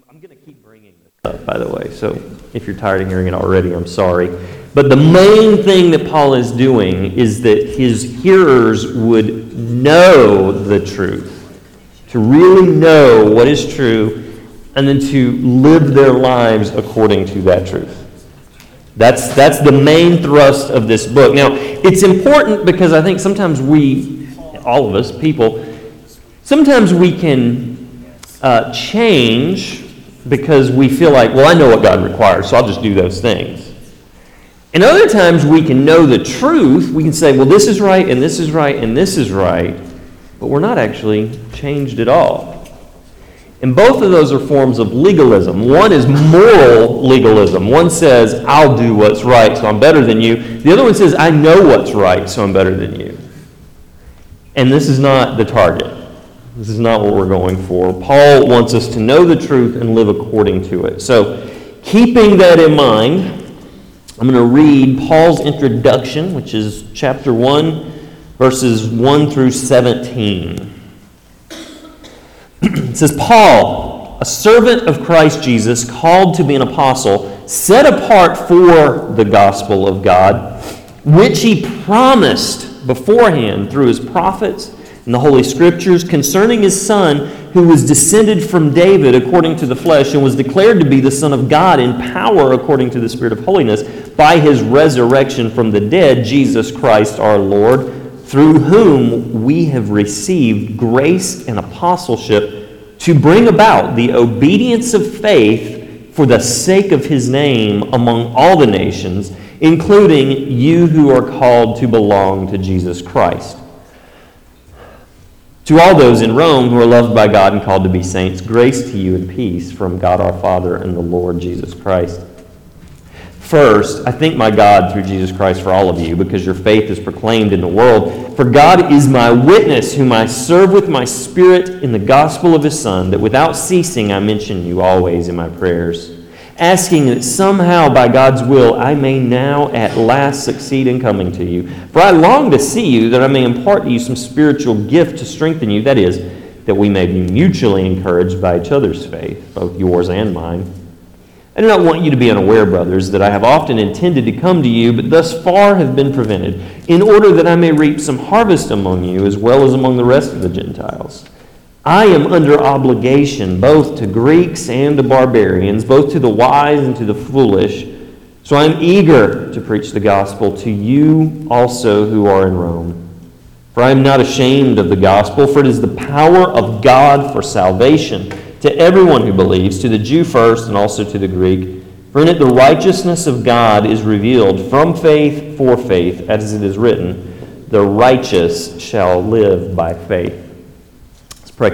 I'm going to keep bringing this up, by the way, so if you're tired of hearing it already, I'm sorry. But the main thing that Paul is doing is that his hearers would know the truth, to really know what is true, and then to live their lives according to that truth. That's the main thrust of this book. Now, it's important because I think sometimes all of us, people, sometimes we can change because we feel like, well, I know what God requires, so I'll just do those things. And other times we can know the truth. We can say, well, this is right, and this is right, and this is right, but we're not actually changed at all. And both of those are forms of legalism. One is moral legalism. One says, I'll do what's right, so I'm better than you. The other one says, I know what's right, so I'm better than you. And this is not the target. This is not what we're going for. Paul wants us to know the truth and live according to it. So, keeping that in mind, I'm going to read Paul's introduction, which is chapter 1, verses 1 through 17. It says, Paul, a servant of Christ Jesus, called to be an apostle, set apart for the gospel of God, which he promised beforehand through his prophets in the Holy Scriptures concerning his Son, who was descended from David according to the flesh and was declared to be the Son of God in power according to the Spirit of holiness by his resurrection from the dead, Jesus Christ our Lord, through whom we have received grace and apostleship to bring about the obedience of faith for the sake of his name among all the nations, including you who are called to belong to Jesus Christ. To all those in Rome who are loved by God and called to be saints, grace to you and peace from God our Father and the Lord Jesus Christ. First, I thank my God through Jesus Christ for all of you, because your faith is proclaimed in the world. For God is my witness, whom I serve with my spirit in the gospel of his Son, that without ceasing I mention you always in my prayers, asking that somehow by God's will I may now at last succeed in coming to you. For I long to see you, that I may impart to you some spiritual gift to strengthen you, that is, that we may be mutually encouraged by each other's faith, both yours and mine. I do not want you to be unaware, brothers, that I have often intended to come to you, but thus far have been prevented, in order that I may reap some harvest among you, as well as among the rest of the Gentiles. I am under obligation both to Greeks and to barbarians, both to the wise and to the foolish. So I am eager to preach the gospel to you also who are in Rome. For I am not ashamed of the gospel, for it is the power of God for salvation to everyone who believes, to the Jew first and also to the Greek. For in it the righteousness of God is revealed from faith for faith, as it is written, the righteous shall live by faith. Let's pray.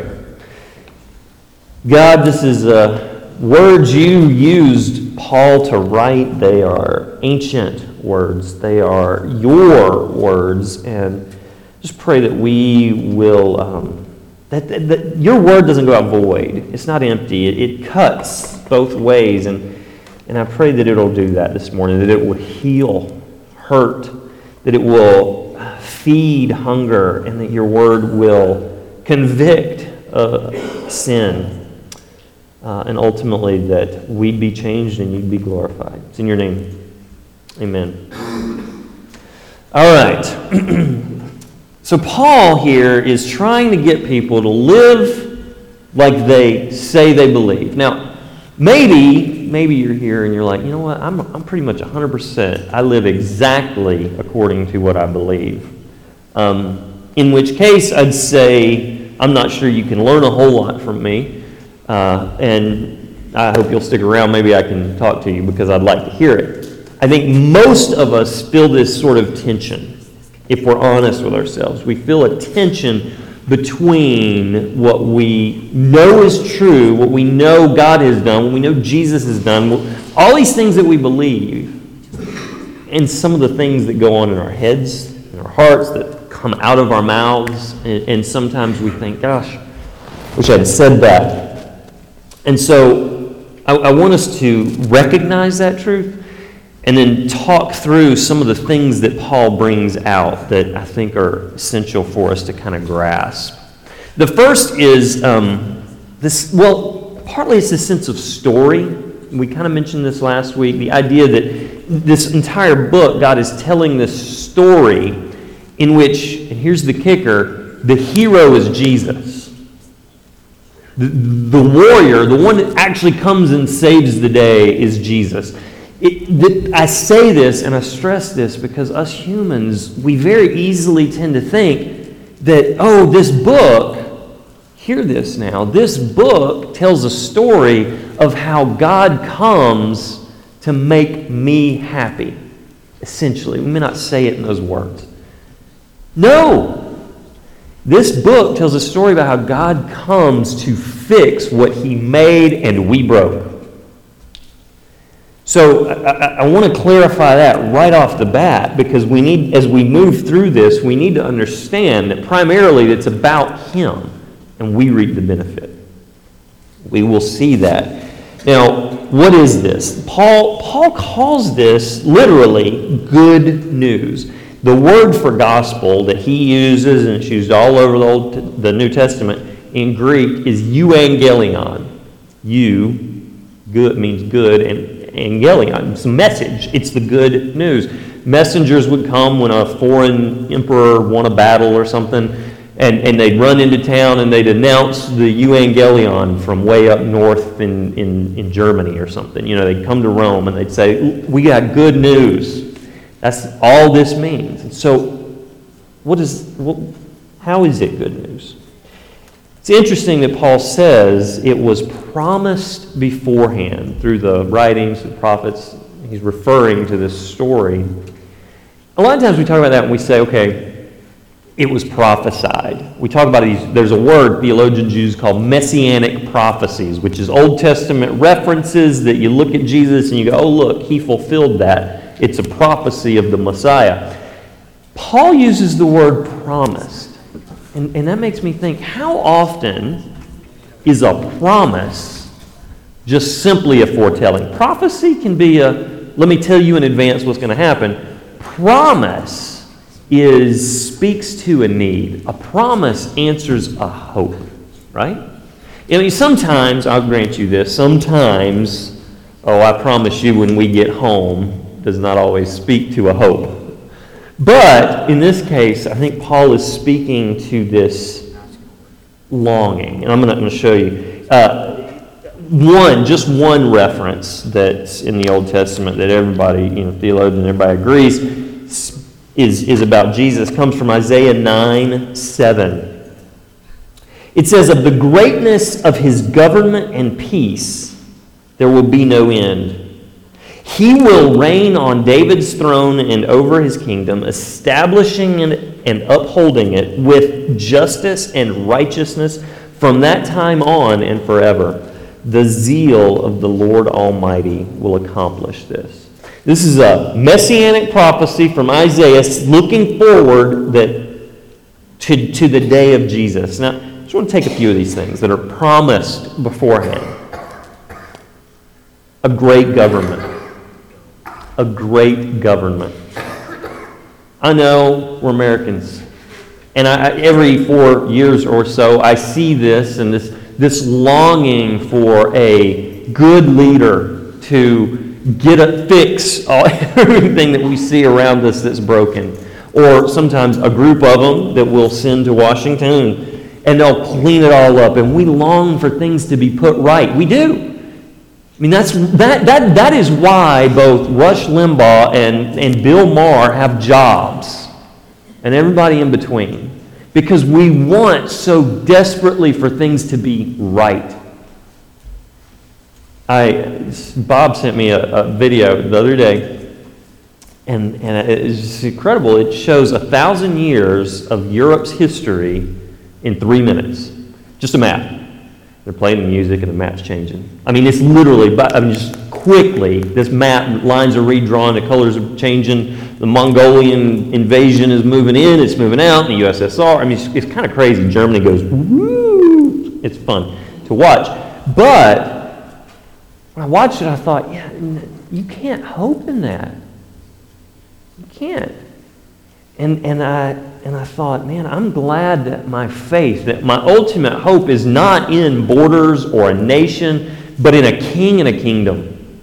God, this is words you used Paul to write. They are ancient words. They are your words. And just pray that we will... That your word doesn't go out void. It's not empty. It cuts both ways. And I pray that it'll do that this morning, that it will heal hurt, that it will feed hunger, and that your word will convict sin, and ultimately that we'd be changed and you'd be glorified. It's in your name. Amen. All right. So Paul here is trying to get people to live like they say they believe. Now, maybe you're here and you're like, you know what, I'm pretty much 100%. I live exactly according to what I believe. In which case, I'd say, I'm not sure you can learn a whole lot from me. And I hope you'll stick around. Maybe I can talk to you because I'd like to hear it. I think most of us feel this sort of tension. If we're honest with ourselves, we feel a tension between what we know is true, what we know God has done, what we know Jesus has done, all these things that we believe, and some of the things that go on in our heads, in our hearts, that come out of our mouths, and sometimes we think, gosh, wish I'd said that. And so I want us to recognize that truth, and then talk through some of the things that Paul brings out that I think are essential for us to kind of grasp. The first is part partly it's a sense of story. We kind of mentioned this last week, the idea that this entire book, God is telling this story in which, and here's the kicker, the hero is Jesus. The warrior, the one that actually comes and saves the day, is Jesus. I say this and I stress this because us humans, we very easily tend to think that, oh, this book, hear this now, this book tells a story of how God comes to make me happy, essentially. We may not say it in those words. No! This book tells a story about how God comes to fix what He made and we broke. So I want to clarify that right off the bat, because we need, as we move through this, we need to understand that primarily it's about Him and we reap the benefit. We will see that. Now, what is this? Paul calls this literally good news. The word for gospel that he uses, and it's used all over the New Testament in Greek, is euangelion. Good means good, and angelion, it's a message. It's the good news. Messengers would come when a foreign emperor won a battle or something, and they'd run into town and they'd announce the euangelion from way up north in Germany or something. You know, they'd come to Rome and they'd say, we got good news. That's all this means. And so, how is it good news? It's interesting that Paul says it was promised beforehand through the writings, the prophets. He's referring to this story. A lot of times we talk about that and we say, okay, it was prophesied. We talk about these, there's a word theologians use called messianic prophecies, which is Old Testament references that you look at Jesus and you go, oh look, He fulfilled that. It's a prophecy of the Messiah. Paul uses the word promised. And that makes me think, how often is a promise just simply a foretelling? Prophecy can be let me tell you in advance what's going to happen. Promise speaks to a need. A promise answers a hope, right? I mean, sometimes, I'll grant you this, sometimes, oh, I promise you when we get home, does not always speak to a hope. But in this case, I think Paul is speaking to this longing. And I'm going to show you just one reference that's in the Old Testament that everybody, theologian, everybody agrees is about Jesus. Comes from Isaiah 9:7. It says, of the greatness of His government and peace, there will be no end. He will reign on David's throne and over His kingdom, establishing and upholding it with justice and righteousness from that time on and forever. The zeal of the Lord Almighty will accomplish this. This is a messianic prophecy from Isaiah looking forward to the day of Jesus. Now, I just want to take a few of these things that are promised beforehand. A great government. A great government. I know we're Americans, and every 4 years or so I see this and this longing for a good leader to fix everything that we see around us that's broken, or sometimes a group of them that we'll send to Washington and they'll clean it all up, and we long for things to be put right. We do. I mean, that is why both Rush Limbaugh and Bill Maher have jobs, and everybody in between, because we want so desperately for things to be right. Bob sent me a video the other day, and it's just incredible. It shows 1,000 years of Europe's history in 3 minutes. Just a map. They're playing the music and the map's changing. I mean, it's literally, just quickly, this map, lines are redrawn, the colors are changing, the Mongolian invasion is moving in, it's moving out, the USSR. I mean, it's kind of crazy. Germany goes, woo! It's fun to watch. But when I watched it, I thought, yeah, you can't hope in that. You can't. And I thought, man, I'm glad that my faith, that my ultimate hope is not in borders or a nation, but in a king and a kingdom.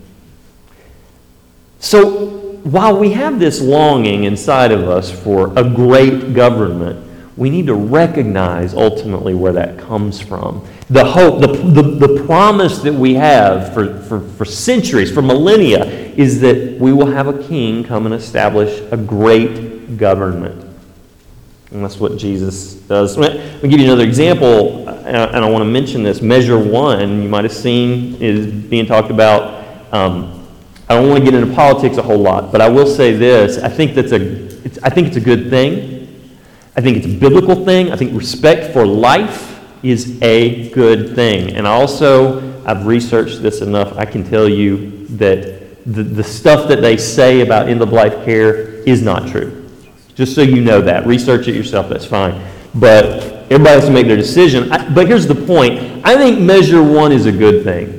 So while we have this longing inside of us for a great government, we need to recognize ultimately where that comes from. The hope, the promise that we have for centuries, for millennia, is that we will have a king come and establish a great government. And that's what Jesus does. I'll give you another example, and I want to mention this. Measure 1, you might have seen, is being talked about. I don't want to get into politics a whole lot, but I will say this. I think it's a good thing. I think it's a biblical thing. I think respect for life is a good thing. And I've researched this enough. I can tell you that the stuff that they say about end-of-life care is not true. Just so you know that. Research it yourself, that's fine. But everybody has to make their decision. But here's the point. I think Measure 1 is a good thing.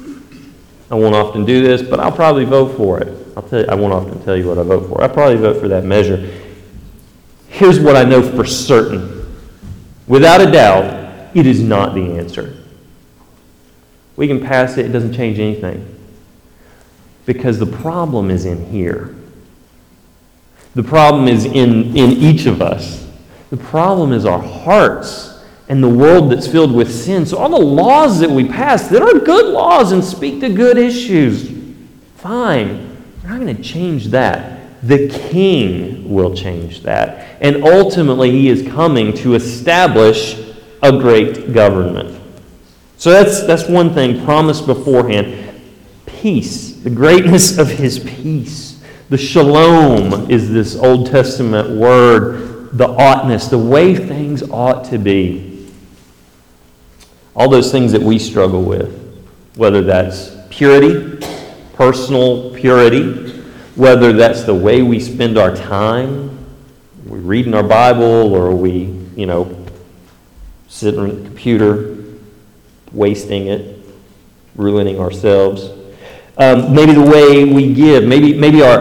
I won't often do this, but I'll probably vote for it. I won't often tell you what I vote for. I'll probably vote for that measure. Here's what I know for certain. Without a doubt, it is not the answer. We can pass it. It doesn't change anything. Because the problem is in here. The problem is in each of us. The problem is our hearts and the world that's filled with sin. So all the laws that we pass that are good laws and speak to good issues, fine. We're not going to change that. The King will change that. And ultimately, He is coming to establish a great government. So that's one thing promised beforehand. Peace, the greatness of His peace. The shalom is this Old Testament word, the oughtness, the way things ought to be. All those things that we struggle with, whether that's purity, personal purity, whether that's the way we spend our time, we're reading our Bible, or we, sit on the computer, wasting it, ruining ourselves. Maybe the way we give, maybe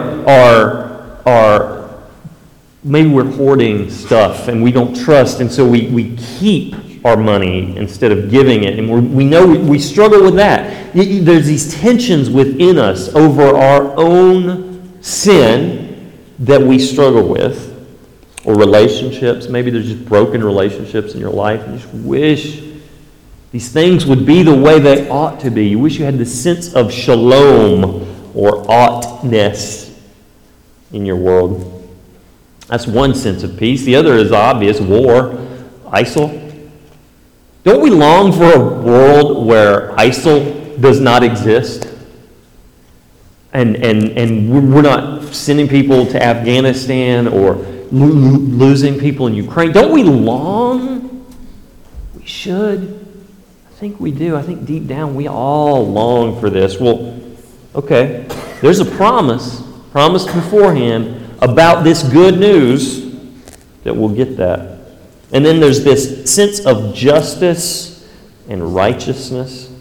maybe we're hoarding stuff and we don't trust, and so we keep our money instead of giving it, and we know we struggle with that. There's these tensions within us over our own sin that we struggle with, or relationships. Maybe there's just broken relationships in your life, and you just wish these things would be the way they ought to be. You wish you had this sense of shalom or oughtness in your world. That's one sense of peace. The other is obvious: war, ISIL. Don't we long for a world where ISIL does not exist? And we're not sending people to Afghanistan or losing people in Ukraine. Don't we long? We should. I think we do. I think deep down we all long for this. Well, okay, there's a promised beforehand about this good news that we'll get that. And then there's this sense of justice and righteousness.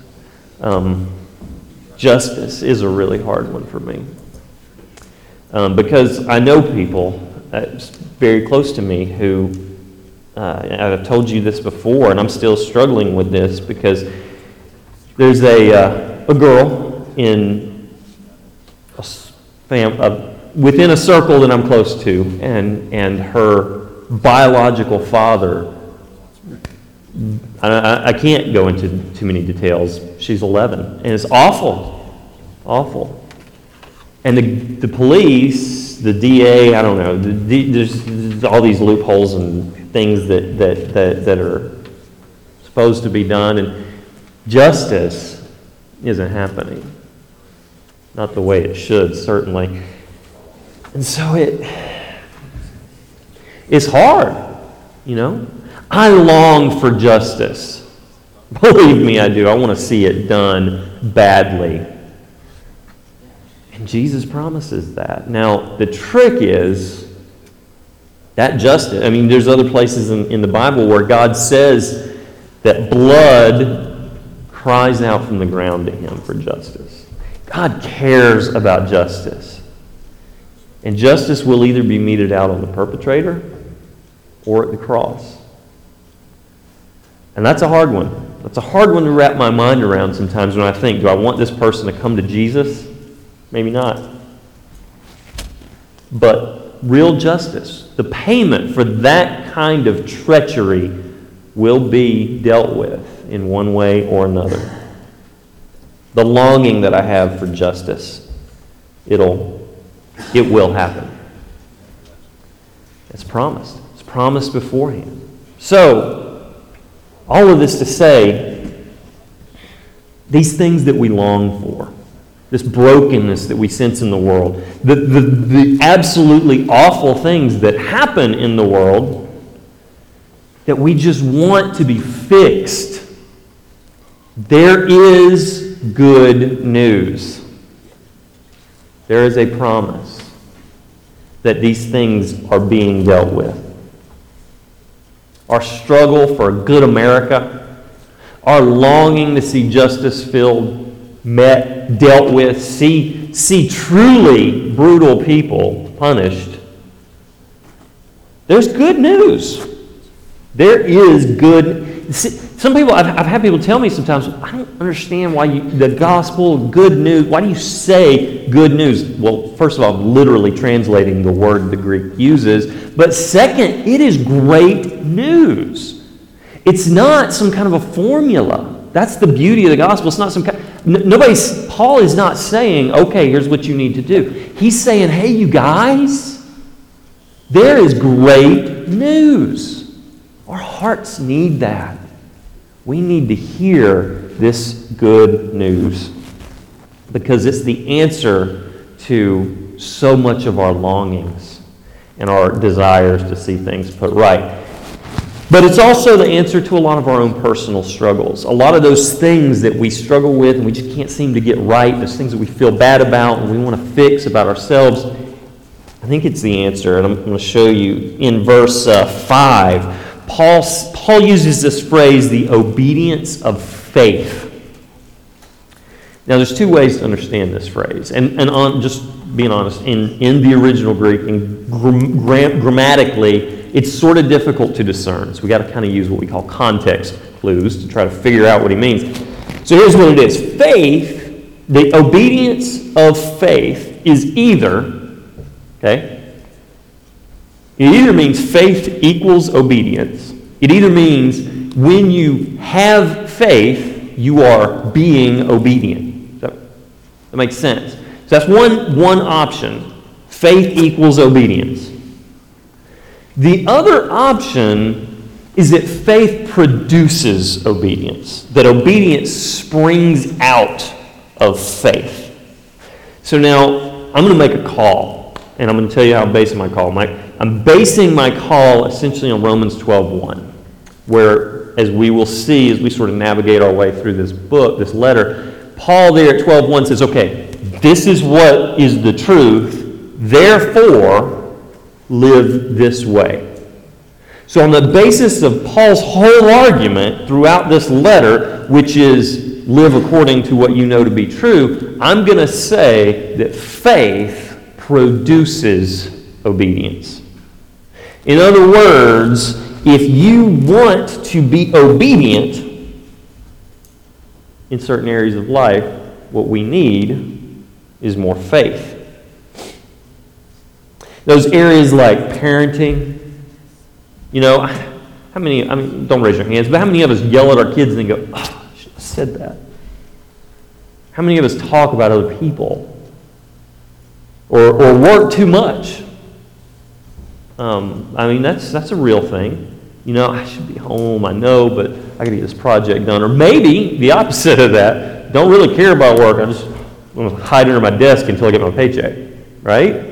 Justice is a really hard one for me. Because I know people very close to me who, I've told you this before, and I'm still struggling with this, because there's a girl in within a circle that I'm close to, and her biological father, I can't go into too many details. She's 11, and it's awful. And the police, the DA, I don't know, there's all these loopholes and things that are supposed to be done, and justice isn't happening. Not the way it should, certainly. And so it's hard, I long for justice. Believe me, I do. I want to see it done badly. And Jesus promises that. Now, the trick is that justice. There's other places in the Bible where God says that blood cries out from the ground to Him for justice. God cares about justice. And justice will either be meted out on the perpetrator or at the cross. And that's a hard one. That's a hard one to wrap my mind around sometimes when I think, do I want this person to come to Jesus? Maybe not. But real justice, the payment for that kind of treachery will be dealt with in one way or another. The longing that I have for justice, it will happen. It's promised. It's promised beforehand. So, all of this to say, these things that we long for, this brokenness that we sense in the world, the absolutely awful things that happen in the world that we just want to be fixed, there is good news. There is a promise that these things are being dealt with. Our struggle for a good America, our longing to see justice met, dealt with, see truly brutal people punished. There's good news. There is good. Some people, I've had people tell me sometimes, I don't understand why the gospel, good news, why do you say good news? Well, first of all, I'm literally translating the word the Greek uses. But second, it is great news. It's not some kind of a formula. That's the beauty of the gospel. It's not some kind. Paul is not saying, okay, here's what you need to do. He's saying, hey, you guys, there is great news. Our hearts need that. We need to hear this good news because it's the answer to so much of our longings and our desires to see things put right. But it's also the answer to a lot of our own personal struggles. A lot of those things that we struggle with and we just can't seem to get right, those things that we feel bad about and we want to fix about ourselves, I think it's the answer. And I'm going to show you in verse 5. Paul uses this phrase, the obedience of faith. Now, there's two ways to understand this phrase. And just being honest, in the original Greek, and grammatically, it's sort of difficult to discern. So we got to kind of use what we call context clues to try to figure out what he means. So here's what it is. Faith, the obedience of faith is either, okay, it either means faith equals obedience. It either means when you have faith, you are being obedient. That makes sense. So that's one option. Faith equals obedience. The other option is that faith produces obedience. That obedience springs out of faith. So now, I'm going to make a call. And I'm going to tell you how I'm basing my call. I'm basing my call essentially on Romans 12:1, where, as we will see, as we sort of navigate our way through this book, this letter, Paul there at 12:1 says, okay, this is what is the truth, therefore live this way. So on the basis of Paul's whole argument throughout this letter, which is live according to what you know to be true, I'm going to say that faith produces obedience. In other words, if you want to be obedient in certain areas of life, what we need is more faith. Those areas like parenting, how many, don't raise your hands, but how many of us yell at our kids and then go, oh, I should have said that? How many of us talk about other people? Or work too much? That's a real thing. I should be home, I know, but I got to get this project done. Or maybe the opposite of that, don't really care about work. I'm going to hide under my desk until I get my paycheck, right?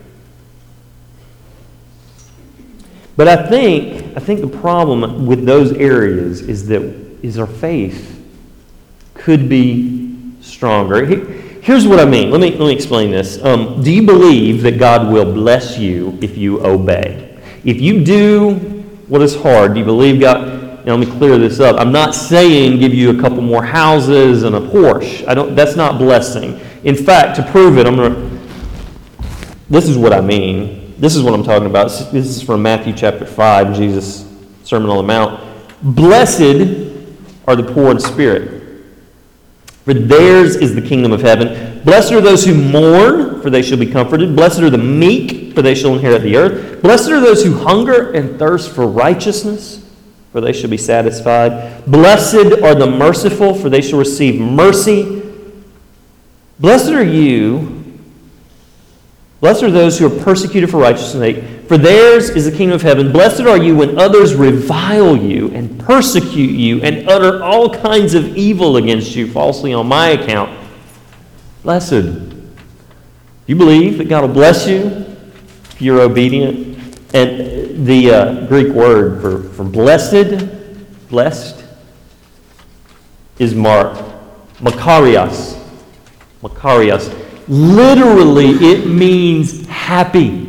But I think the problem with those areas is our faith could be stronger. Here's what I mean. Let me explain this. Do you believe that God will bless you if you obey? If you do what is hard, do you believe God? Let me clear this up. I'm not saying give you a couple more houses and a Porsche. That's not blessing. In fact, to prove it, I'm going to This is what I mean. This is what I'm talking about. This is from Matthew chapter 5, Jesus' Sermon on the Mount. Blessed are the poor in spirit, for theirs is the kingdom of heaven. Blessed are those who mourn, for they shall be comforted. Blessed are the meek, for they shall inherit the earth. Blessed are those who hunger and thirst for righteousness, for they shall be satisfied. Blessed are the merciful, for they shall receive mercy. Blessed are you. Blessed are those who are persecuted for righteousness' sake, for theirs is the kingdom of heaven. Blessed are you when others revile you and persecute you and utter all kinds of evil against you falsely on my account. Blessed. Do you believe that God will bless you if you're obedient? And the Greek word for blessed is makarios. Makarios. Literally, it means happy.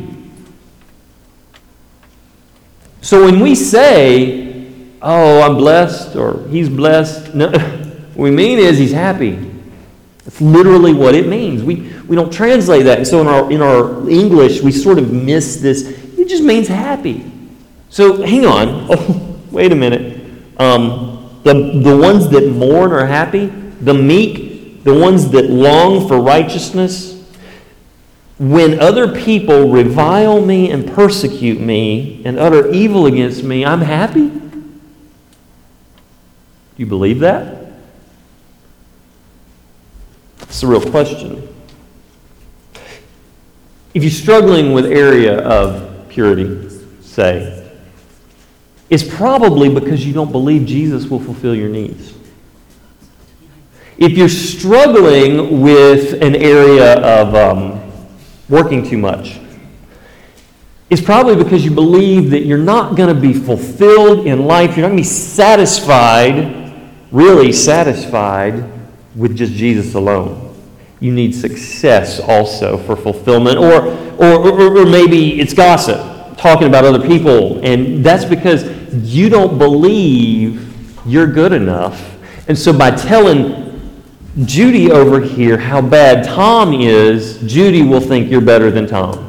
So when we say, oh, I'm blessed, or he's blessed, no, what we mean is he's happy. That's literally what it means. We don't translate that. And so in our English, we sort of miss this. It just means happy. So hang on. Oh, wait a minute. The ones that mourn are happy. The meek, the ones that long for righteousness. When other people revile me and persecute me and utter evil against me, I'm happy? Do you believe that? It's a real question. If you're struggling with area of purity, say, it's probably because you don't believe Jesus will fulfill your needs. If you're struggling with an area of working too much, it's probably because you believe that you're not going to be fulfilled in life. You're not going to be satisfied, really satisfied, with just Jesus alone. You need success also for fulfillment. Or maybe it's gossip, talking about other people. And that's because you don't believe you're good enough. And so by telling Judy over here how bad Tom is, Judy will think you're better than Tom.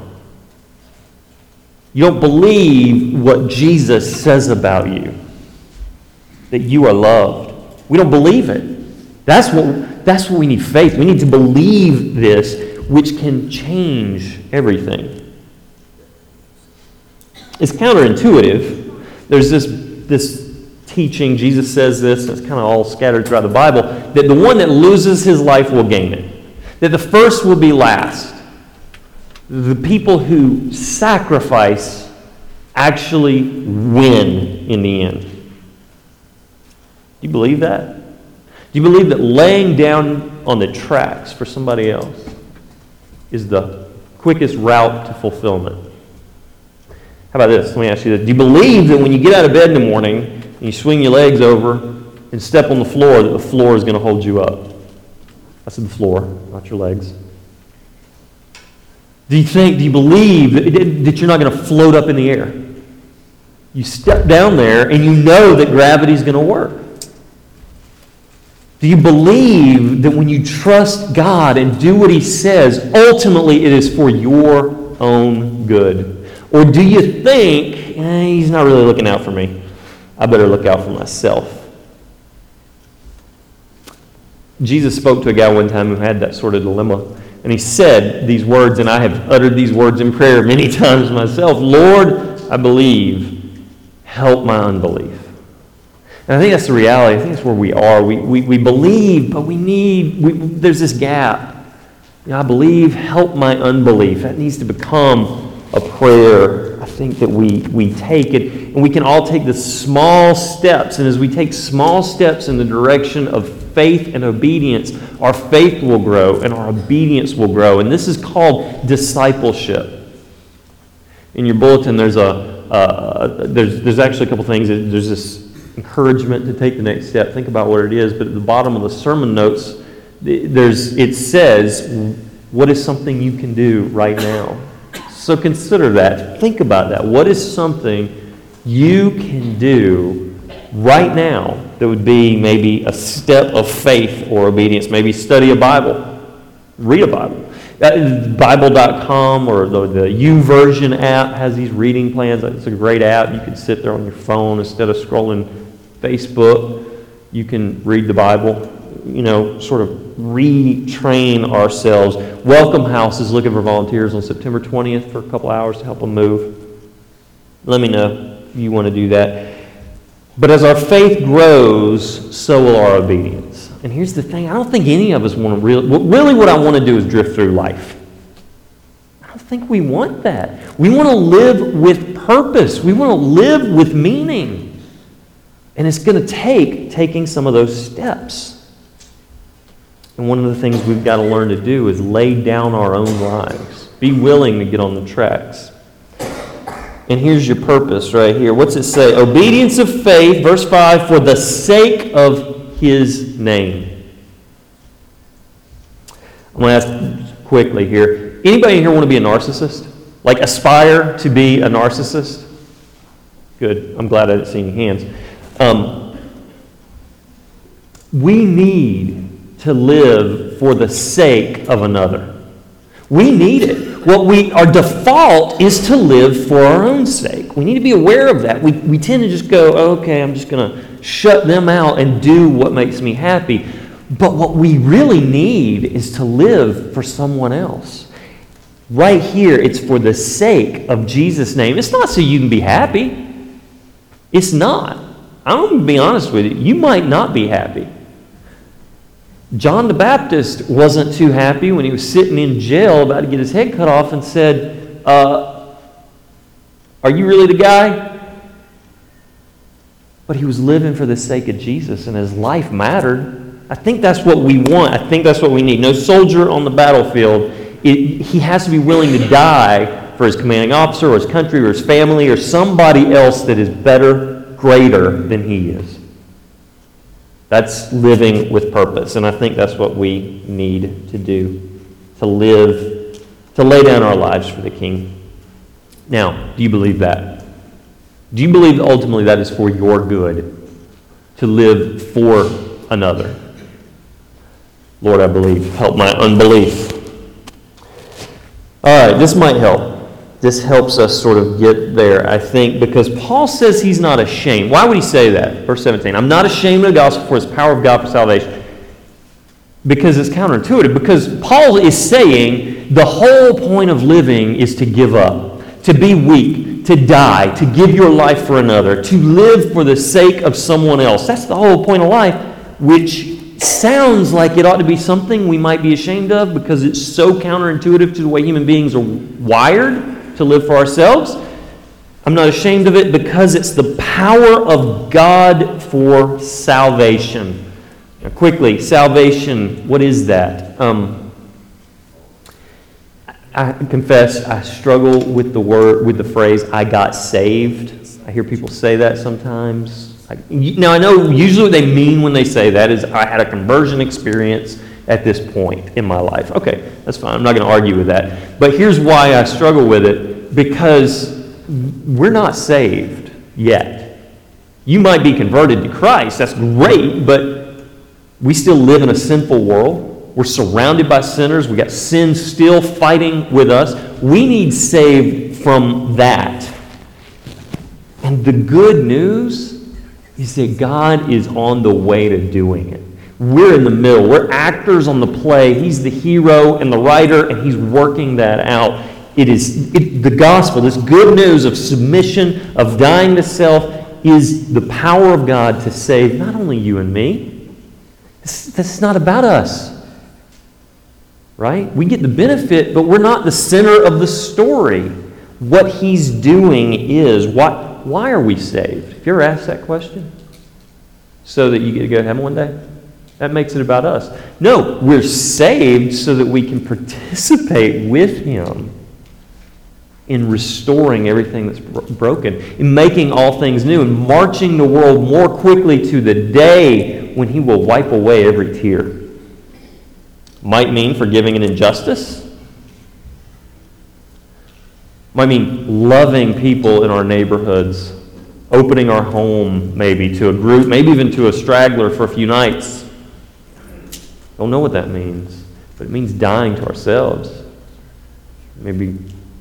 You don't believe what Jesus says about you, that you are loved. We don't believe it. That's what we need faith. We need to believe this, which can change everything. It's counterintuitive. There's this teaching, Jesus says this, and it's kind of all scattered throughout the Bible, that the one that loses his life will gain it. That the first will be last. The people who sacrifice actually win in the end. Do you believe that? Do you believe that laying down on the tracks for somebody else is the quickest route to fulfillment? How about this? Let me ask you this. Do you believe that when you get out of bed in the morning and you swing your legs over and step on the floor, that the floor is going to hold you up? I said the floor, not your legs. Do you believe that you're not going to float up in the air? You step down there and you know that gravity is going to work. Do you believe that when you trust God and do what he says, ultimately it is for your own good? Or do you think, he's not really looking out for me, I better look out for myself? Jesus spoke to a guy one time who had that sort of dilemma. And he said these words, and I have uttered these words in prayer many times myself. Lord, I believe, help my unbelief. And I think that's the reality. I think that's where we are. We believe, but there's this gap. I believe, help my unbelief. That needs to become a prayer. I think that we take it, and we can all take the small steps. And as we take small steps in the direction of faith and obedience, our faith will grow and our obedience will grow. And this is called discipleship. In your bulletin, there's actually a couple things. There's this encouragement to take the next step. Think about what it is. But at the bottom of the sermon notes, it says, what is something you can do right now? So consider that. Think about that. What is something you can do right now that would be maybe a step of faith or obedience? Maybe study a Bible. Read a Bible. Bible.com or the YouVersion app has these reading plans. It's a great app. You can sit there on your phone instead of scrolling Facebook. You can read the Bible, sort of retrain ourselves. Welcome House is looking for volunteers on September 20th for a couple hours to help them move. Let me know if you want to do that. But as our faith grows, so will our obedience. And here's the thing. I don't think any of us want to really what I want to do is drift through life. I don't think we want that. We want to live with purpose. We want to live with meaning. And it's going to take taking some of those steps. And one of the things we've got to learn to do is lay down our own lives. Be willing to get on the tracks. And here's your purpose right here. What's it say? Obedience of faith, verse 5, for the sake of His name. I'm going to ask quickly here. Anybody here want to be a narcissist? Like aspire to be a narcissist? Good. I'm glad I didn't see any hands. We need to live for the sake of another. We need it. Our default is to live for our own sake. We need to be aware of that. We tend to just go, okay, I'm just going to shut them out and do what makes me happy. But what we really need is to live for someone else. Right here, it's for the sake of Jesus' name. It's not so you can be happy. It's not. I'm going to be honest with you. You might not be happy. John the Baptist wasn't too happy when he was sitting in jail about to get his head cut off and said, are you really the guy? But he was living for the sake of Jesus and his life mattered. I think that's what we want. I think that's what we need. No soldier on the battlefield, he has to be willing to die for his commanding officer or his country or his family or somebody else that is better, greater than he is. That's living with purpose, and I think that's what we need to do, to live, to lay down our lives for the King. Now, do you believe that? Do you believe that ultimately that is for your good, to live for another? Lord, I believe. Help my unbelief. All right, this might help. This helps us sort of get there, I think, because Paul says he's not ashamed. Why would he say that? Verse 17, I'm not ashamed of the gospel, for it's the power of God for salvation. Because it's counterintuitive. Because Paul is saying the whole point of living is to give up, to be weak, to die, to give your life for another, to live for the sake of someone else. That's the whole point of life, which sounds like it ought to be something we might be ashamed of because it's so counterintuitive to the way human beings are wired to live for ourselves. I'm not ashamed of it because it's the power of God for salvation. Now, quickly, salvation, what is that? I confess I struggle with the phrase, I got saved. I hear people say that sometimes. Now, I know usually what they mean when they say that is I had a conversion experience at this point in my life. Okay, that's fine. I'm not going to argue with that. But here's why I struggle with it. Because we're not saved yet. You might be converted to Christ. That's great, but we still live in a sinful world. We're surrounded by sinners. We got sin still fighting with us. We need saved from that. And the good news is that God is on the way to doing it. We're in the middle. We're actors on the play. He's the hero and the writer, and He's working that out. The gospel, this good news of submission, of dying to self, is the power of God to save not only you and me. This is not about us. Right? We get the benefit, but we're not the center of the story. What He's doing is, why are we saved? Have you ever asked that question? So that you get to go to heaven one day? That makes it about us. No, we're saved so that we can participate with Him in restoring everything that's broken, in making all things new, and marching the world more quickly to the day when He will wipe away every tear. Might mean forgiving an injustice. Might mean loving people in our neighborhoods, opening our home maybe to a group, maybe even to a straggler for a few nights. Don't know what that means, but it means dying to ourselves. Maybe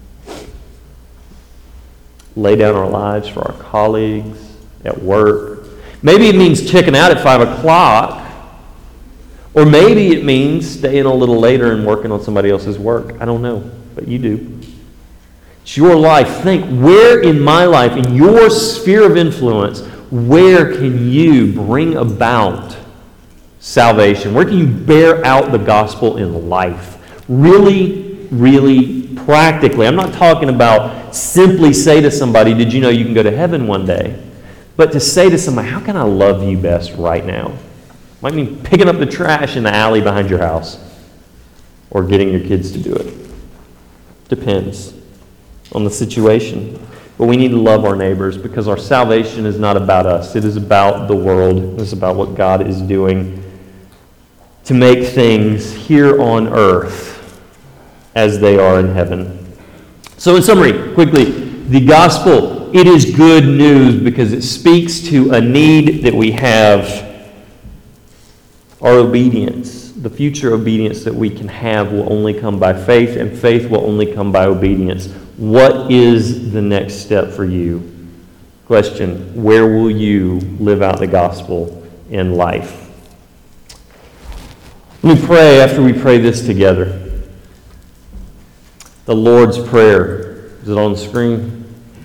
lay down our lives for our colleagues at work. Maybe it means checking out at 5 o'clock. Or maybe it means staying a little later and working on somebody else's work. I don't know, but you do. It's your life. Think, where in my life, in your sphere of influence, where can you bring about salvation? Where can you bear out the gospel in life? Really, really practically. I'm not talking about simply say to somebody, did you know you can go to heaven one day? But to say to somebody, how can I love you best right now? Might mean picking up the trash in the alley behind your house or getting your kids to do it. Depends on the situation. But we need to love our neighbors because our salvation is not about us. It is about the world. It's about what God is doing to make things here on earth as they are in heaven. So in summary, quickly, the gospel, it is good news because it speaks to a need that we have. Our obedience, the future obedience that we can have will only come by faith, and faith will only come by obedience. What is the next step for you? Question, where will you live out the gospel in life? Let me pray after we pray this together. The Lord's Prayer. Is it on the screen?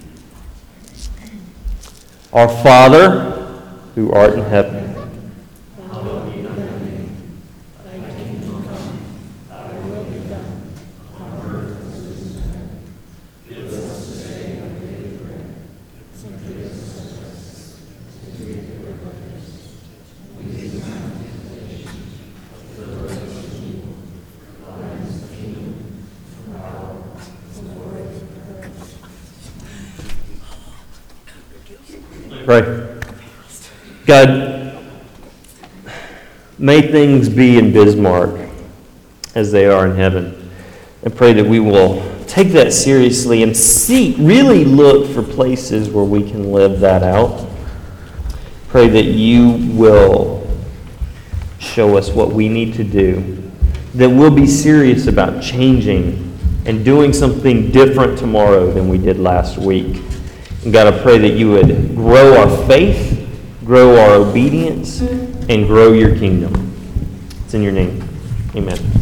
Our Father, who art in heaven, pray. God, may things be in Bismarck as they are in heaven. I pray that we will take that seriously and really look for places where we can live that out. Pray that you will show us what we need to do, that we'll be serious about changing and doing something different tomorrow than we did last week. And God, I pray that you would grow our faith, grow our obedience, and grow your kingdom. It's in your name. Amen.